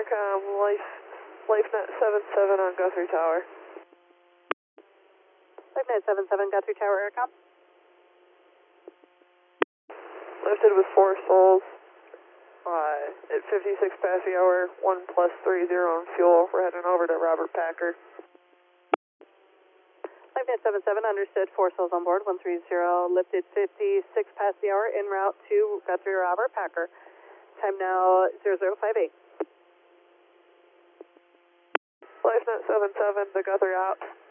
Intercom, LifeNet 77 on Guthrie Tower. LifeNet 77, Guthrie Tower, Intercom. Lifted with 4 souls at 56 past the hour, 1+30 on fuel. We're heading over to Robert Packer. LifeNet 77, understood. 4 souls on board, 130, lifted 56 past the hour, en route to Guthrie Robert Packer. Time now 0058. LifeNet 77 to Guthrie out.